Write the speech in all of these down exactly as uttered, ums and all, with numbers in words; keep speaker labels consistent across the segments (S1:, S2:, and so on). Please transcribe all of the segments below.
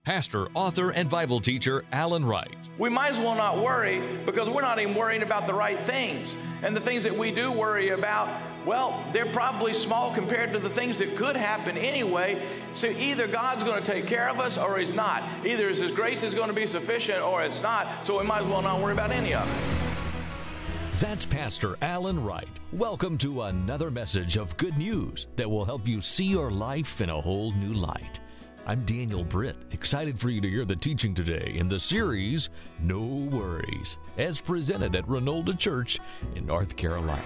S1: pastor, author, and Bible teacher Alan Wright.
S2: We might as well not worry because we're not even worrying about the right things. And the things that we do worry about, well, they're probably small compared to the things that could happen anyway. So either God's going to take care of us or He's not. Either His grace is going to be sufficient or it's not. So we might as well not worry about any of it.
S1: That's Pastor Alan Wright. Welcome to another message of good news that will help you see your life in a whole new light. I'm Daniel Britt, excited for you to hear the teaching today in the series, No Worries, as presented at Renolda Church in North Carolina.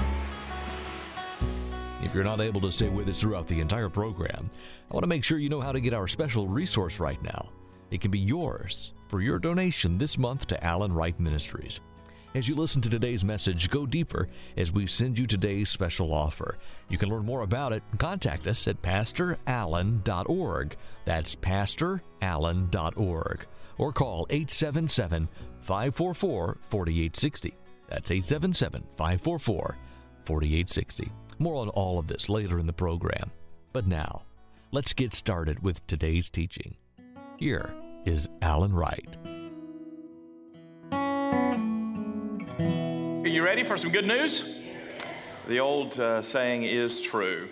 S1: If you're not able to stay with us throughout the entire program, I want to make sure you know how to get our special resource right now. It can be yours for your donation this month to Alan Wright Ministries. As you listen to today's message, go deeper as we send you today's special offer. You can learn more about it and contact us at pastor allen dot org. That's pastor allen dot org. Or call eight seven seven, five four four, four eight six zero. That's eight seven seven, five four four, four eight six zero. More on all of this later in the program. But now, let's get started with today's teaching. Here is Alan Wright.
S2: Are you ready for some good news? The old uh, saying is true.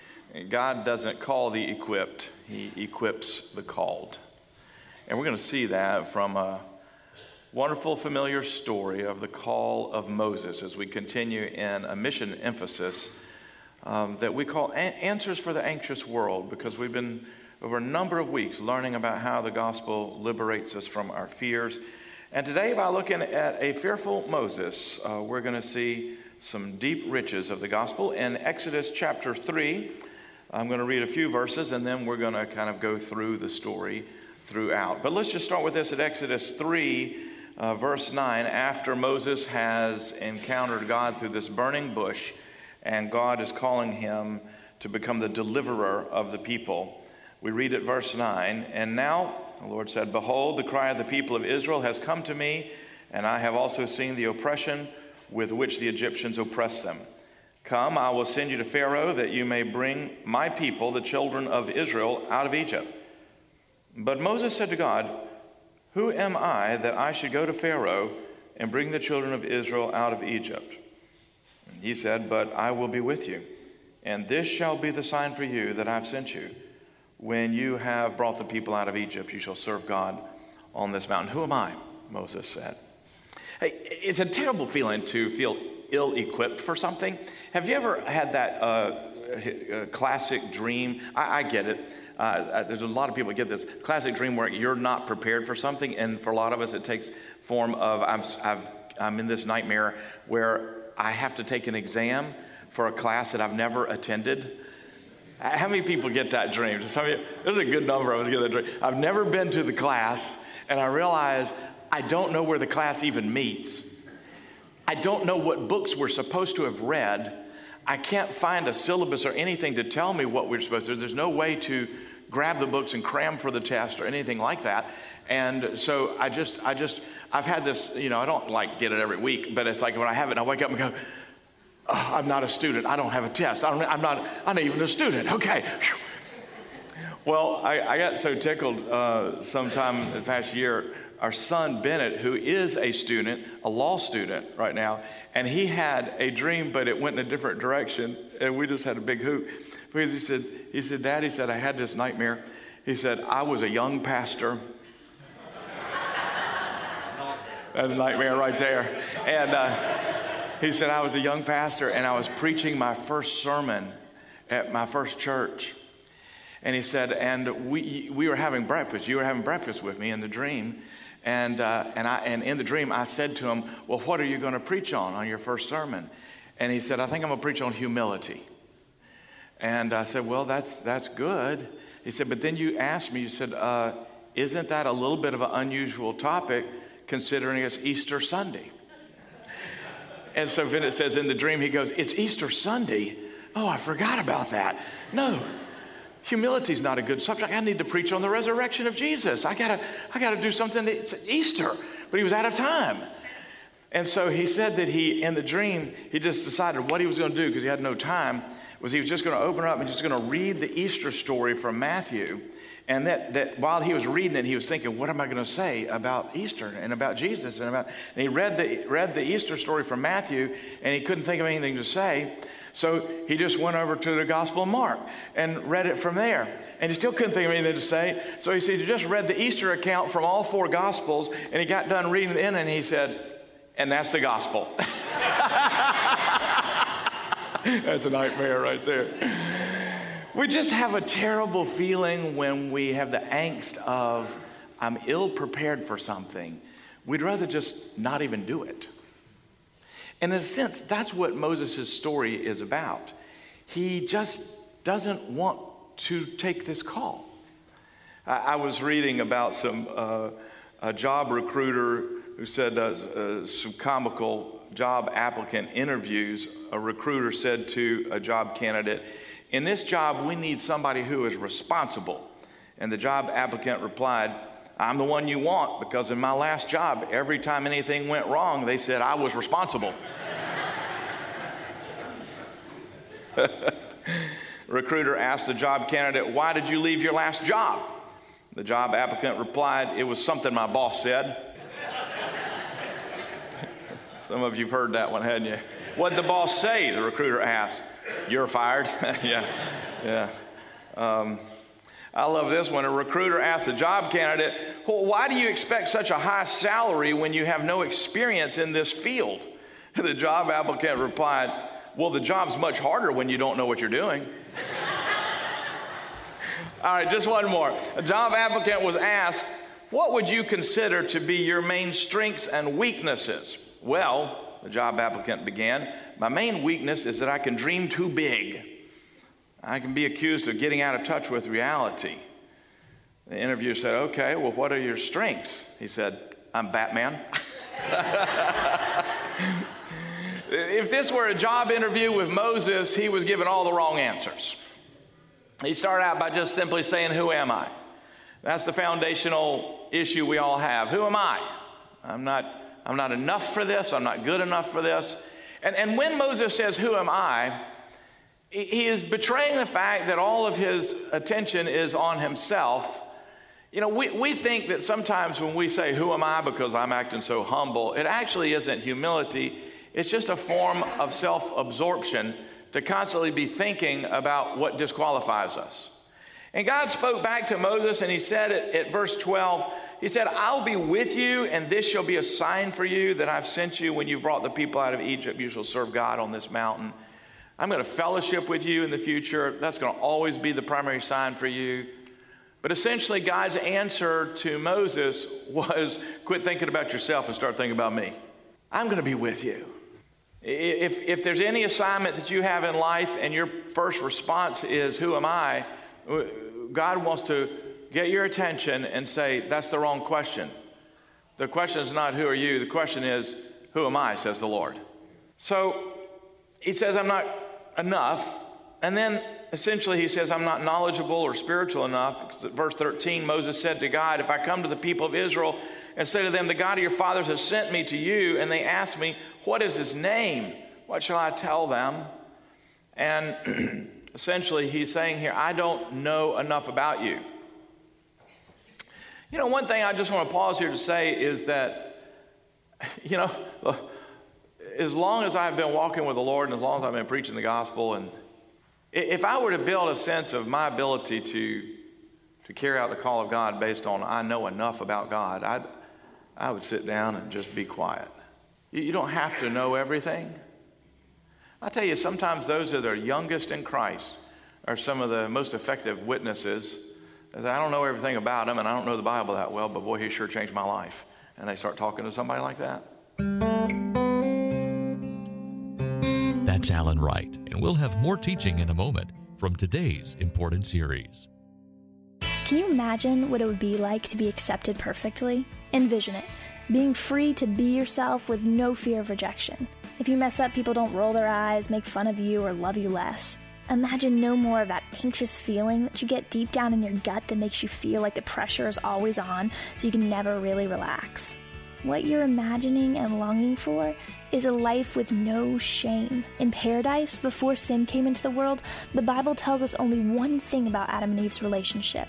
S2: God doesn't call the equipped, He equips the called. And we're going to see that from a wonderful, familiar story of the call of Moses as we continue in a mission emphasis um, that we call a- Answers for the Anxious World, because we've been over a number of weeks learning about how the gospel liberates us from our fears. And today, by looking at a fearful Moses, uh, we're going to see some deep riches of the gospel. In Exodus chapter three, I'm going to read a few verses, and then we're going to kind of go through the story throughout. But let's just start with this at Exodus three, uh, verse nine. After Moses has encountered God through this burning bush, and God is calling him to become the deliverer of the people, we read at verse nine, and now the Lord said, "Behold, the cry of the people of Israel has come to me, and I have also seen the oppression with which the Egyptians oppress them. Come, I will send you to Pharaoh, that you may bring my people, the children of Israel, out of Egypt." But Moses said to God, "Who am I that I should go to Pharaoh and bring the children of Israel out of Egypt?" And he said, "But I will be with you, and this shall be the sign for you that I have sent you. When you have brought the people out of Egypt, you shall serve God on this mountain." Who am I? Moses said. Hey, it's a terrible feeling to feel ill-equipped for something. Have you ever had that uh, classic dream? I, I get it. Uh, there's a lot of people get this classic dream where you're not prepared for something, and for a lot of us, it takes form of I'm, I've, I'm in this nightmare where I have to take an exam for a class that I've never attended. How many people get that dream? Some of you, there's a good number of us get that dream. I've never been to the class, and I realize I don't know where the class even meets. I don't know what books we're supposed to have read. I can't find a syllabus or anything to tell me what we're supposed to do. There's no way to grab the books and cram for the test or anything like that. And so I just, I just, I've had this, you know, I don't like get it every week, but it's like when I have it, and I wake up and go, "Oh, I'm not a student. I don't have a test. I don't, I'm not. I'm not even a student." Okay. Well, I, I got so tickled uh, sometime the past year. Our son Bennett, who is a student, a law student right now, and he had a dream, but it went in a different direction, and we just had a big hoot because he said, he said, "Dad," he said, "I had this nightmare." He said, "I was a young pastor." That's a nightmare right there, and. Uh, He said, "I was a young pastor, and I was preaching my first sermon at my first church." And he said, and we we were having breakfast. You were having breakfast with me in the dream. And uh, and I and in the dream, I said to him, "Well, what are you going to preach on, on your first sermon?" And he said, "I think I'm going to preach on humility." And I said, "Well, that's that's good." He said, "But then you asked me, you said, uh, isn't that a little bit of an unusual topic considering it's Easter Sunday?" And so Bennett says in the dream, he goes, "It's Easter Sunday? Oh, I forgot about that. No, humility's not a good subject. I need to preach on the resurrection of Jesus. I gotta, I gotta do something. It's Easter." But he was out of time. And so he said that he, in the dream, he just decided what he was going to do because he had no time, was he was just going to open up and just going to read the Easter story from Matthew And that, that while he was reading it, he was thinking, what am I going to say about Easter and about Jesus? And, about, and he read the, read the Easter story from Matthew, and he couldn't think of anything to say. So he just went over to the Gospel of Mark and read it from there. And he still couldn't think of anything to say. So he said, he just read the Easter account from all four Gospels, and he got done reading it in, and he said, and that's the gospel. That's a nightmare right there. We just have a terrible feeling when we have the angst of, I'm ill prepared for something. We'd rather just not even do it. And in a sense, that's what Moses' story is about. He just doesn't want to take this call. I, I was reading about some uh, a job recruiter who said uh, uh, some comical job applicant interviews. A recruiter said to a job candidate, in this job, we need somebody who is responsible. And the job applicant replied, I'm the one you want, because in my last job, every time anything went wrong, they said I was responsible. Recruiter asked the job candidate, why did you leave your last job? The job applicant replied, it was something my boss said. Some of you have heard that one, hadn't you? What did the boss say? The recruiter asked. You're fired. yeah, yeah. Um, I love this one. A recruiter asked the job candidate, well, why do you expect such a high salary when you have no experience in this field? The job applicant replied, well, the job's much harder when you don't know what you're doing. All right, just one more. A job applicant was asked, what would you consider to be your main strengths and weaknesses? Well, the job applicant began, my main weakness is that I can dream too big. I can be accused of getting out of touch with reality. The interviewer said, okay, well, what are your strengths? He said, I'm Batman. If this were a job interview with Moses, he was given all the wrong answers. He started out by just simply saying, who am I? That's the foundational issue we all have. Who am I? I'm not I'm not enough for this. I'm not good enough for this. And, and when Moses says, who am I? He is betraying the fact that all of his attention is on himself. You know, we, we think that sometimes when we say, who am I, because I'm acting so humble, it actually isn't humility. It's just a form of self-absorption to constantly be thinking about what disqualifies us. And God spoke back to Moses, and he said at, at verse twelve, he said, I'll be with you, and this shall be a sign for you that I've sent you. When you've brought the people out of Egypt, you shall serve God on this mountain. I'm going to fellowship with you in the future. That's going to always be the primary sign for you. But essentially, God's answer to Moses was, quit thinking about yourself and start thinking about me. I'm going to be with you. If, if there's any assignment that you have in life and your first response is, who am I? God wants to get your attention and say, that's the wrong question. The question is not, who are you? The question is, who am I, says the Lord. So he says, I'm not enough. And then essentially he says, I'm not knowledgeable or spiritual enough. Because at verse thirteen, Moses said to God, if I come to the people of Israel and say to them, the God of your fathers has sent me to you, and they ask me, what is his name? What shall I tell them? And essentially he's saying here, I don't know enough about you. You know, one thing I just want to pause here to say is that, you know, as long as I've been walking with the Lord and as long as I've been preaching the gospel, and if I were to build a sense of my ability to to carry out the call of God based on I know enough about God, I'd, I would sit down and just be quiet. You, you don't have to know everything. I tell you, sometimes those that are youngest in Christ are some of the most effective witnesses. I don't know everything about him, and I don't know the Bible that well, but boy, he sure changed my life. And they start talking to somebody like that.
S1: That's Alan Wright, and we'll have more teaching in a moment from today's important series.
S3: Can you imagine what it would be like to be accepted perfectly? Envision it, being free to be yourself with no fear of rejection. If you mess up, people don't roll their eyes, make fun of you, or love you less. Imagine no more of that anxious feeling that you get deep down in your gut that makes you feel like the pressure is always on, so you can never really relax. What you're imagining and longing for is a life with no shame. In paradise, before sin came into the world, the Bible tells us only one thing about Adam and Eve's relationship.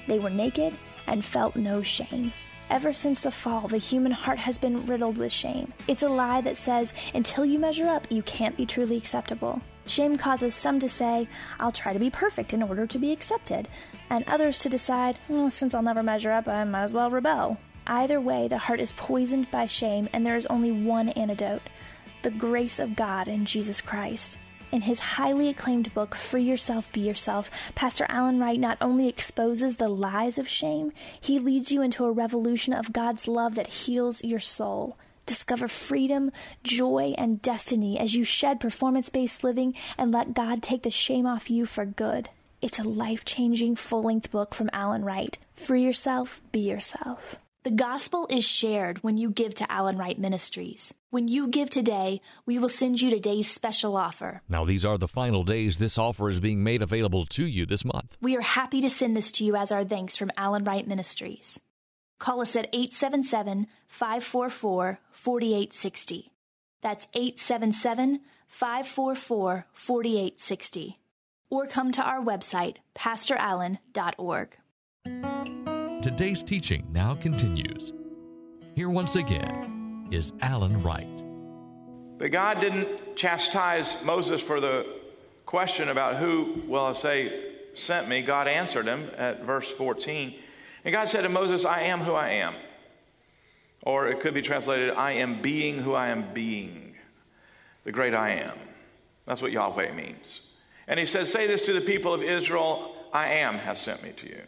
S3: They were naked and felt no shame. Ever since the fall, the human heart has been riddled with shame. It's a lie that says, until you measure up, you can't be truly acceptable. Shame causes some to say, I'll try to be perfect in order to be accepted, and others to decide, oh, since I'll never measure up, I might as well rebel. Either way, the heart is poisoned by shame, and there is only one antidote: the grace of God in Jesus Christ. In his highly acclaimed book, Free Yourself, Be Yourself, Pastor Alan Wright not only exposes the lies of shame, he leads you into a revolution of God's love that heals your soul. Discover freedom, joy, and destiny as you shed performance-based living and let God take the shame off you for good. It's a life-changing, full-length book from Alan Wright. Free yourself, be yourself. The gospel is shared when you give to Alan Wright Ministries. When you give today, we will send you today's special offer.
S1: Now, these are the final days this offer is being made available to you this month.
S3: We are happy to send this to you as our thanks from Alan Wright Ministries. Call us at eight seven seven, five four four, four eight six zero. That's eight seven seven, five four four, four eight six zero. Or come to our website, pastor allen dot org.
S1: Today's teaching now continues. Here once again is Alan Wright.
S2: But God didn't chastise Moses for the question about who, well, I say, sent me. God answered him at verse fourteen. And God said to Moses, I am who I am. Or it could be translated, I am being who I am being. The great I am. That's what Yahweh means. And he says, say this to the people of Israel, I am has sent me to you.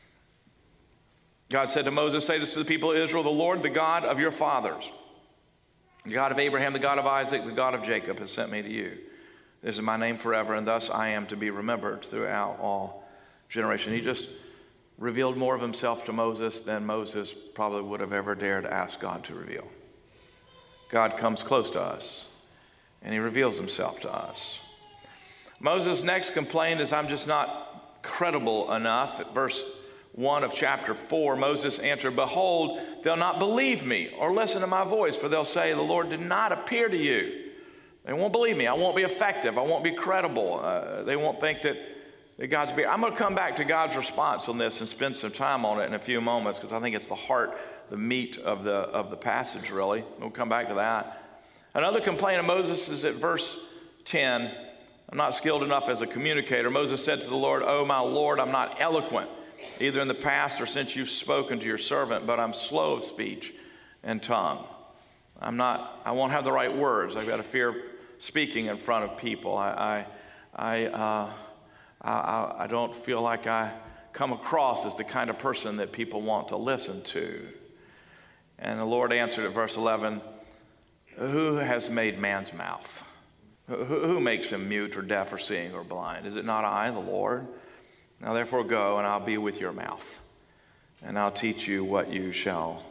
S2: God said to Moses, say this to the people of Israel, the Lord, the God of your fathers, the God of Abraham, the God of Isaac, the God of Jacob has sent me to you. This is my name forever, and thus I am to be remembered throughout all generations. He just revealed more of himself to Moses than Moses probably would have ever dared ask God to reveal. God comes close to us, and he reveals himself to us. Moses' next complaint is, I'm just not credible enough. At verse one of chapter four, Moses answered, behold, they'll not believe me or listen to my voice, for they'll say, the Lord did not appear to you. They won't believe me. I won't be effective. I won't be credible. Uh, they won't think that, that God's be. I'm going to come back to God's response on this and spend some time on it in a few moments, because I think it's the heart, the meat of the, of the passage, really. We'll come back to that. Another complaint of Moses is at verse ten. I'm not skilled enough as a communicator. Moses said to the Lord, oh, my Lord, I'm not eloquent, either in the past or since you've spoken to your servant, but I'm slow of speech and tongue. I'm not, I won't have the right words. I've got a fear of speaking in front of people. I, I, I, uh, I, I don't feel like I come across as the kind of person that people want to listen to. And the Lord answered at verse eleven, who has made man's mouth? Who, who makes him mute or deaf or seeing or blind? Is it not I, the Lord? Now therefore go, and I'll be with your mouth, and I'll teach you what you shall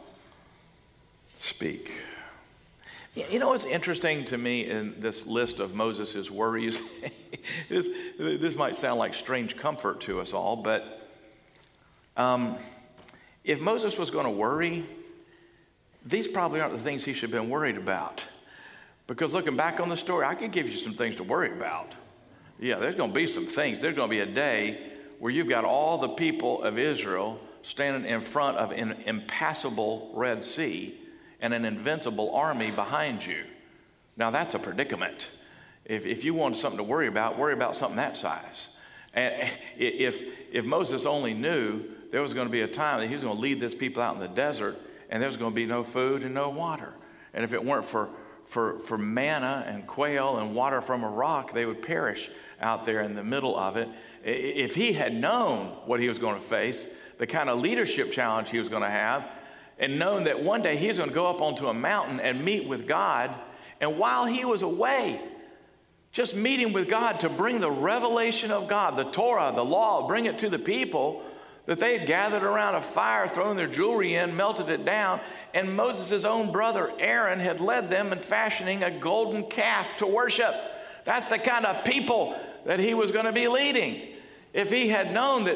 S2: speak. You know what's interesting to me in this list of Moses' worries? this, this might sound like strange comfort to us all, but um, if Moses was going to worry, these probably aren't the things he should have been worried about. Because looking back on the story, I could give you some things to worry about. Yeah, there's going to be some things. There's going to be a day where you've got all the people of Israel standing in front of an impassable Red Sea and an invincible army behind you. Now that's a predicament. If, if you want something to worry about, worry about something that size. And if, if Moses only knew there was going to be a time that he was going to lead this people out in the desert and there's going to be no food and no water. And if it weren't for, for, for manna and quail and water from a rock, they would perish out there in the middle of it. If he had known what he was going to face, the kind of leadership challenge he was going to have, and known that one day he's going to go up onto a mountain and meet with God, and while he was away, just meeting with God to bring the revelation of God, the Torah, the law, bring it to the people, that they had gathered around a fire, thrown their jewelry in, melted it down, and Moses' own brother Aaron had led them in fashioning a golden calf to worship. That's the kind of people that he was going to be leading. If he had known that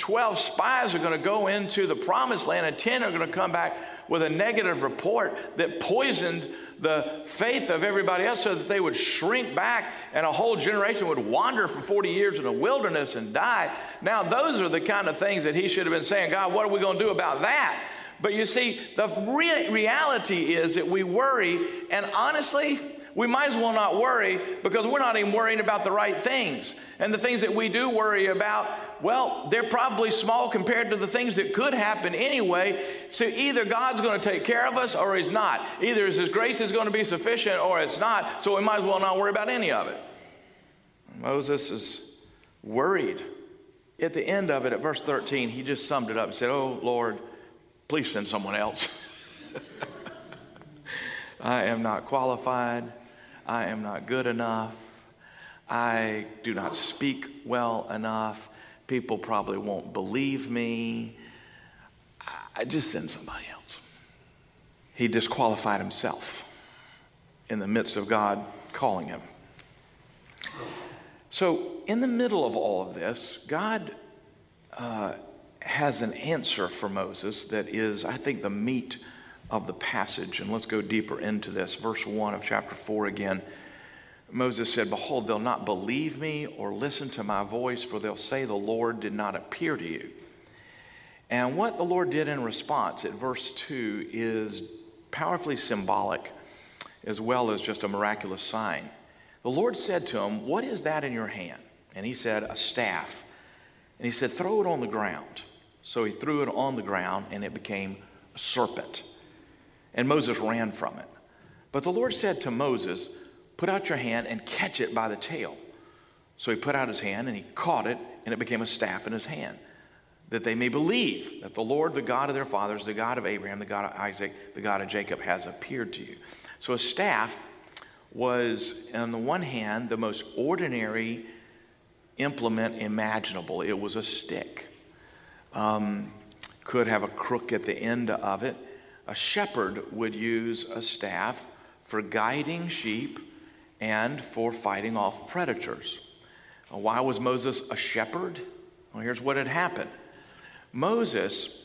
S2: twelve spies are going to go into the promised land and ten are going to come back with a negative report that poisoned the faith of everybody else so that they would shrink back and a whole generation would wander for forty years in the wilderness and die. Now, those are the kind of things that he should have been saying, God, what are we going to do about that? But you see, the re- reality is that we worry, and honestly, we might as well not worry because we're not even worrying about the right things. And the things that we do worry about, well, they're probably small compared to the things that could happen anyway. So either God's going to take care of us or he's not. Either his grace is going to be sufficient or it's not. So we might as well not worry about any of it. Moses is worried. At the end of it, at verse thirteen, he just summed it up and said, oh, Lord, please send someone else. I am not qualified. I am not good enough. I do not speak well enough. People probably won't believe me. I just send somebody else. He disqualified himself in the midst of God calling him. So in the middle of all of this, God uh, has an answer for Moses that is, I think, the meat of the passage. And let's go deeper into this. Verse one of chapter four again. Moses said, behold, they'll not believe me or listen to my voice, for they'll say the Lord did not appear to you. And what the Lord did in response at verse two is powerfully symbolic as well as just a miraculous sign. The Lord said to him, what is that in your hand? And he said, a staff. And he said, throw it on the ground. So he threw it on the ground and it became a serpent. And Moses ran from it. But the Lord said to Moses, put out your hand and catch it by the tail. So he put out his hand and he caught it, and it became a staff in his hand, that they may believe that the Lord, the God of their fathers, the God of Abraham, the God of Isaac, the God of Jacob, has appeared to you. So a staff was, on the one hand, the most ordinary implement imaginable. It was a stick. Um, could have a crook at the end of it. A shepherd would use a staff for guiding sheep and for fighting off predators. Why was Moses a shepherd? Well, here's what had happened. Moses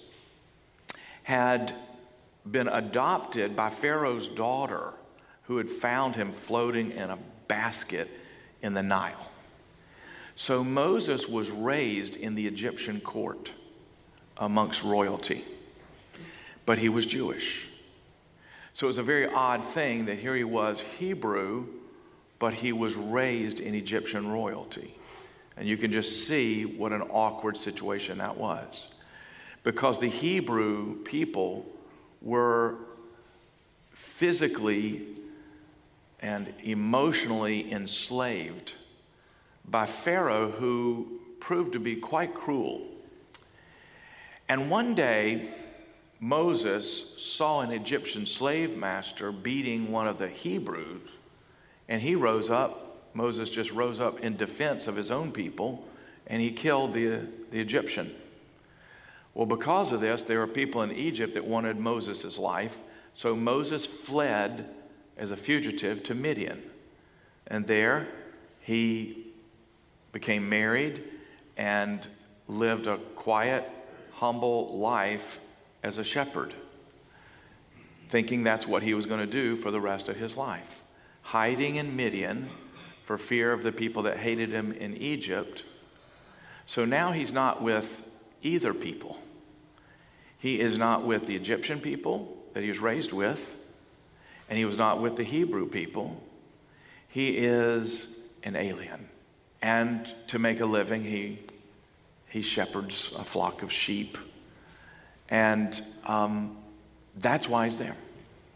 S2: had been adopted by Pharaoh's daughter, who had found him floating in a basket in the Nile. So Moses was raised in the Egyptian court amongst royalty, but he was Jewish. So it was a very odd thing that here he was Hebrew, but he was raised in Egyptian royalty. And you can just see what an awkward situation that was. Because the Hebrew people were physically and emotionally enslaved by Pharaoh, who proved to be quite cruel. And one day, Moses saw an Egyptian slave master beating one of the Hebrews, and he rose up. Moses just rose up in defense of his own people, and he killed the, the Egyptian. Well, because of this, there were people in Egypt that wanted Moses' life, so Moses fled as a fugitive to Midian. And there he became married and lived a quiet, humble life as a shepherd, thinking that's what he was going to do for the rest of his life. Hiding in Midian for fear of the people that hated him in Egypt. So now he's not with either people. He is not with the Egyptian people that he was raised with, and he was not with the Hebrew people. He is an alien. And to make a living, he, he shepherds a flock of sheep. And um, that's why he's there.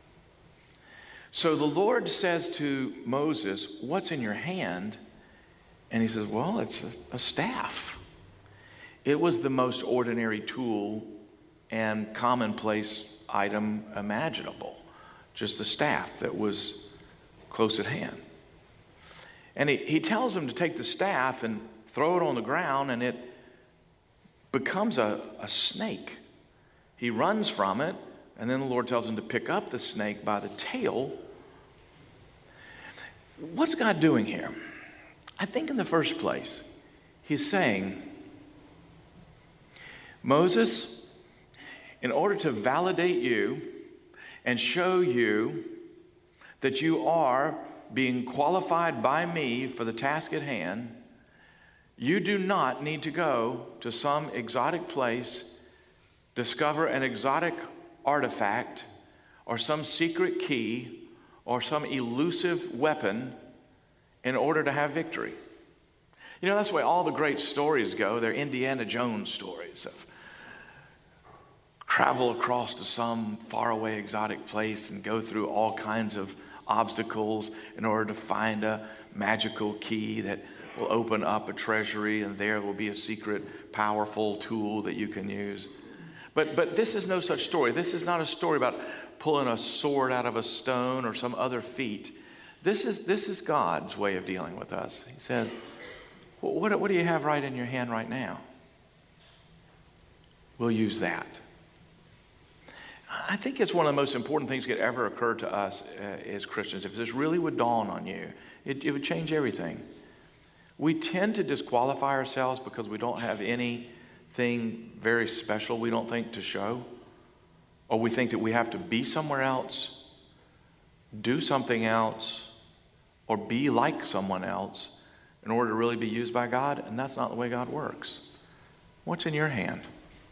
S2: So the Lord says to Moses, what's in your hand? And he says, well, it's a, a staff. It was the most ordinary tool and commonplace item imaginable. Just the staff that was close at hand. And he, he tells him to take the staff and throw it on the ground, and it becomes a, a snake. He runs from it, and then the Lord tells him to pick up the snake by the tail. What's God doing here? I think in the first place, he's saying, Moses, in order to validate you and show you that you are being qualified by me for the task at hand, you do not need to go to some exotic place, discover an exotic artifact, or some secret key, or some elusive weapon in order to have victory. You know, that's the way all the great stories go. They're Indiana Jones stories of travel across to some faraway exotic place and go through all kinds of obstacles in order to find a magical key that will open up a treasury, and there will be a secret, powerful tool that you can use. But but this is no such story. This is not a story about pulling a sword out of a stone or some other feat. This is this is God's way of dealing with us. He says, what, what do you have right in your hand right now? We'll use that. I think it's one of the most important things that could ever occur to us uh, as Christians. If this really would dawn on you, it, it would change everything. We tend to disqualify ourselves because we don't have anything very special, we don't think, to show. Or we think that we have to be somewhere else, do something else, or be like someone else in order to really be used by God. And that's not the way God works. What's in your hand?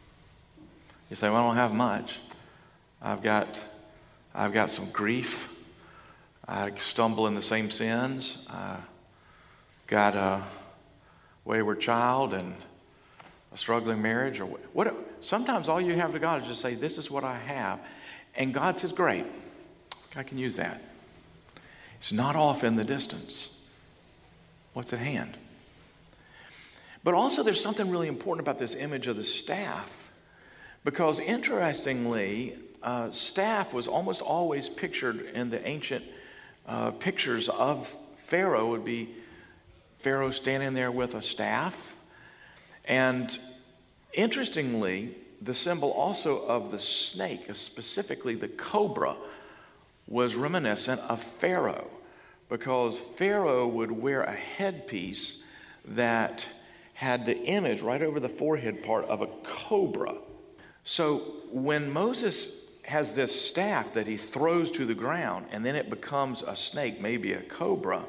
S2: You say, well, I don't have much. I've got, I've got some grief. I stumble in the same sins. I got a wayward child and a struggling marriage. Or what? Sometimes all you have to God is just say, this is what I have. And God says, great, I can use that. It's not off in the distance. What's at hand? But also there's something really important about this image of the staff. Because interestingly, uh, staff was almost always pictured in the ancient uh, pictures of Pharaoh. Would be Pharaoh standing there with a staff. And interestingly, the symbol also of the snake, specifically the cobra, was reminiscent of Pharaoh, because Pharaoh would wear a headpiece that had the image right over the forehead part of a cobra. So when Moses has this staff that he throws to the ground and then it becomes a snake, maybe a cobra,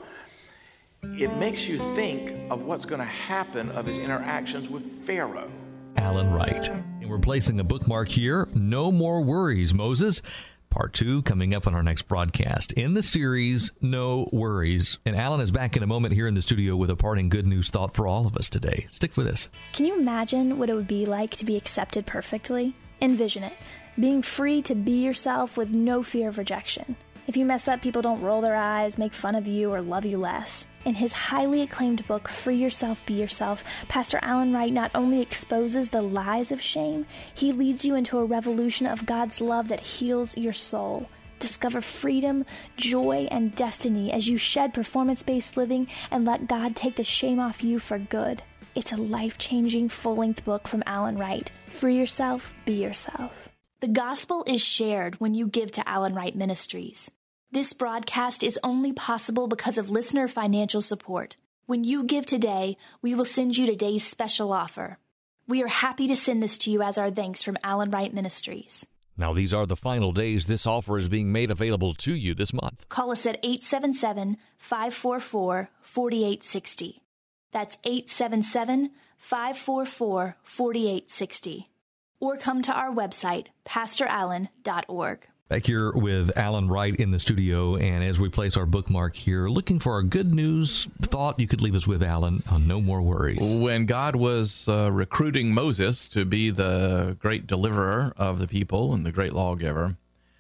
S2: it makes you think of what's going to happen of his interactions with Pharaoh.
S1: Alan Wright. And we're placing a bookmark here. No More Worries, Moses. Part two coming up on our next broadcast in the series, No Worries. And Alan is back in a moment here in the studio with a parting good news thought for all of us today. Stick with us.
S3: Can you imagine what it would be like to be accepted perfectly? Envision it. Being free to be yourself with no fear of rejection. If you mess up, people don't roll their eyes, make fun of you, or love you less. In his highly acclaimed book, Free Yourself, Be Yourself, Pastor Alan Wright not only exposes the lies of shame, he leads you into a revolution of God's love that heals your soul. Discover freedom, joy, and destiny as you shed performance-based living and let God take the shame off you for good. It's a life-changing, full-length book from Alan Wright. Free yourself, be yourself. The gospel is shared when you give to Alan Wright Ministries. This broadcast is only possible because of listener financial support. When you give today, we will send you today's special offer. We are happy to send this to you as our thanks from Alan Wright Ministries.
S1: Now, these are the final days this offer is being made available to you this month.
S3: Call us at eight seven seven, five four four, four eight six zero. That's eight seven seven, five four four, four eight six zero. Or come to our website, pastor allen dot org.
S1: Back here with Alan Wright in the studio, and as we place our bookmark here, looking for a good news thought you could leave us with, Alan, on No More Worries.
S4: When God was uh, recruiting Moses to be the great deliverer of the people and the great lawgiver,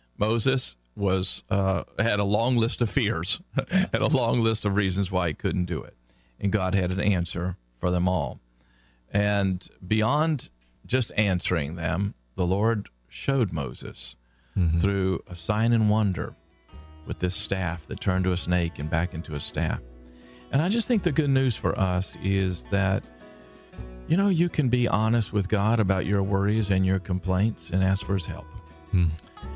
S4: Moses was uh, had a long list of fears, had a long list of reasons why he couldn't do it, and God had an answer for them all. And beyond just answering them, the Lord showed Moses mm-hmm. through a sign and wonder with this staff that turned to a snake and back into a staff. And I just think the good news for us is that, you know, you can be honest with God about your worries and your complaints and ask for his help. Mm.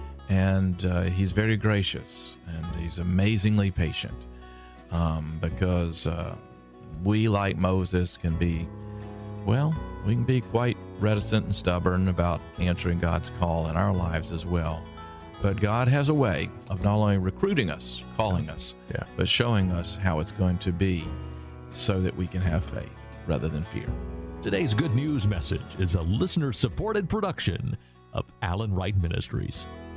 S4: And uh, he's very gracious and he's amazingly patient um, because uh, we, like Moses, can be, well, we can be quite reticent and stubborn about answering God's call in our lives as well. But God has a way of not only recruiting us, calling us,
S1: Yeah.
S4: but showing us how it's going to be so that we can have faith rather than fear.
S1: Today's good news message is a listener-supported production of Alan Wright Ministries.